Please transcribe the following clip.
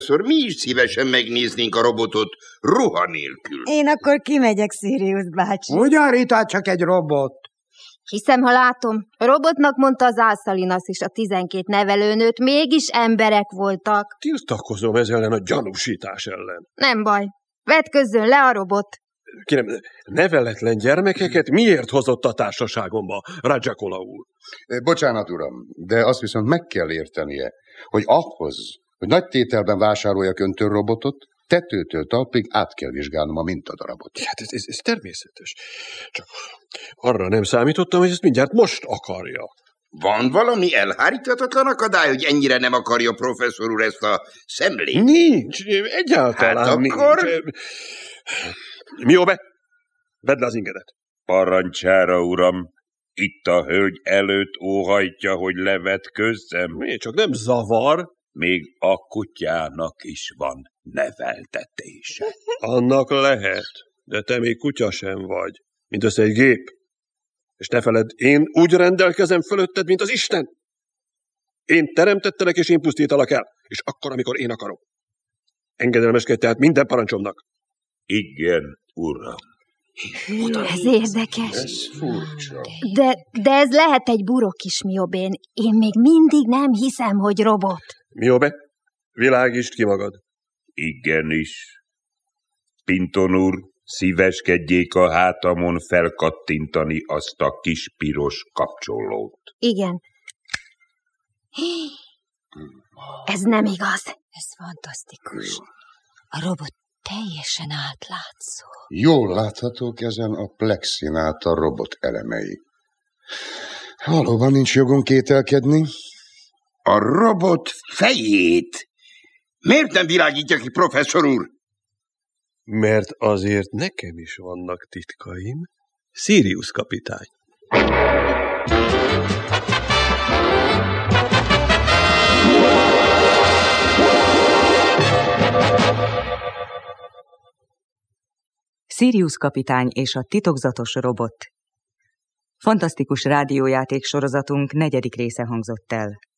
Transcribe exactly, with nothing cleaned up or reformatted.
Szóval mi is szívesen megnéznénk a robotot ruha nélkül. Én akkor kimegyek, Sirius bácsi. Ugyan, Rita, csak egy robot. Hiszem, ha látom. A robotnak mondta az Álszalinasz is a tizenkét nevelőnőt, mégis emberek voltak. Tiltakozom ez ellen a gyanúsítás ellen. Nem baj. Vetközzön le a robot. Kérem, neveletlen gyermekeket miért hozott a társaságomba, Rajakola úr? Bocsánat, uram, de azt viszont meg kell értenie, hogy ahhoz, hogy nagy tételben vásároljak öntől robotot, tetőtől talpig át kell vizsgálnom a mintadarabot. Hát ez, ez, ez természetes. Csak arra nem számítottam, hogy ezt mindjárt most akarja. Van valami elháríthatatlan akadály, hogy ennyire nem akarja professzor úr ezt a szemlét? Nincs, egyáltalán hát nincs. akkor... Mi jó be? Vedd le az ingedet. Parancsára, uram. Itt a hölgy előtt óhajtja, hogy levetközzem. Mi, csak nem zavar. Még a kutyának is van neveltetése. Annak lehet, de te még kutya sem vagy, mindössze egy gép. És ne feledd, én úgy rendelkezem fölötted, mint az Isten. Én teremtettelek, és én pusztítalak el, és akkor, amikor én akarok. Engedelmeskedj tehát minden parancsomnak. Igen, uram. Ez érdekes. Ez furcsa. De, de ez lehet egy burok is, Miobén. Én még mindig nem hiszem, hogy robot. Miobe, világítsd ki magad. Igenis. Pinton úr, szíveskedjék a hátamon felkattintani azt a kis piros kapcsolót. Igen. Ez nem igaz. Ez fantasztikus. A robot teljesen átlátszó. Jól láthatók ezen a plexin át a robot elemei. Valóban nincs jogunk kételkedni. A robot fejét miért nem világítja ki, professzor úr? Mert azért nekem is vannak titkaim, Sirius kapitány. Sirius kapitány és a titokzatos robot. Fantasztikus rádiójáték sorozatunk negyedik része hangzott el.